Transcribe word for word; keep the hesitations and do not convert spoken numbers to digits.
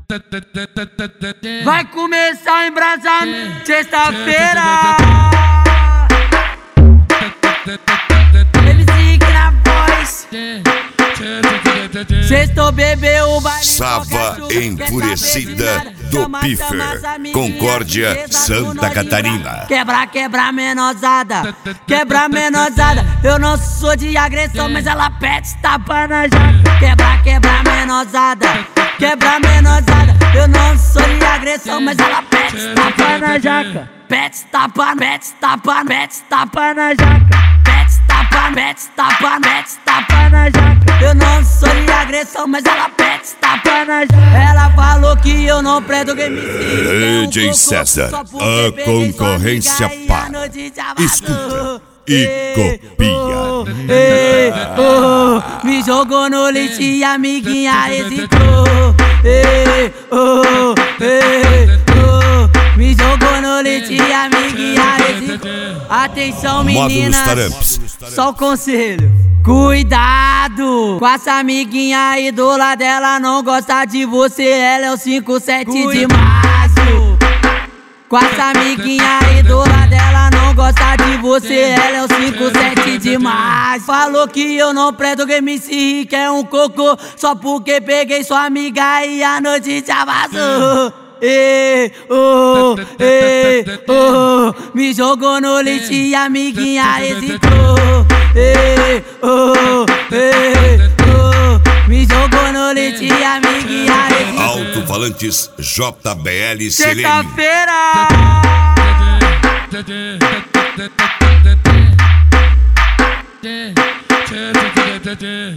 Vai começar o embrasamento sexta-feira. M C na voz. Sextou, bebeu o baile. Sava Enfurecida do Piffer, Concórdia, Santa Catarina. Quebra, quebra, menosada. Quebra, menosada. Eu não sou de agressão, mas ela pede tapa na jaca. Quebra, quebra, menosada. Quebra, menosada. Eu não sou de agressão, mas ela pede tapa na jaca. Pede tapa, pede tapa, pede tapa na jaca. Pede tapa, pede tapa, pede tapa na jaca. Eu não sou de agressão, mas ela pede tapa na jaca. Ela falou que eu não presto game. D J César, a concorrência para. Escuta e copia. Ei, oh, me jogou no lixo e a amiguinha hesitou. Ei, oh, ei, oh, me jogou no lixo e a amiguinha hesitou. Atenção, meninas, só o conselho. Cuidado com essa amiguinha aí do lado dela, não gosta de você, ela é o cinco sete de março. Com essa amiguinha aí do lado dela, não gosta de você, ela é o cinco sete de março. Falou que eu não presto game se que é um cocô, só porque peguei sua amiga e a notícia vazou. Ei, oh, ei, oh, me jogou no lixo e a amiguinha hesitou. Ei, oh, ei, oh, me jogou no lixo e a amiguinha hesitou. Alto-falantes J B L Selene. Sexta-feira.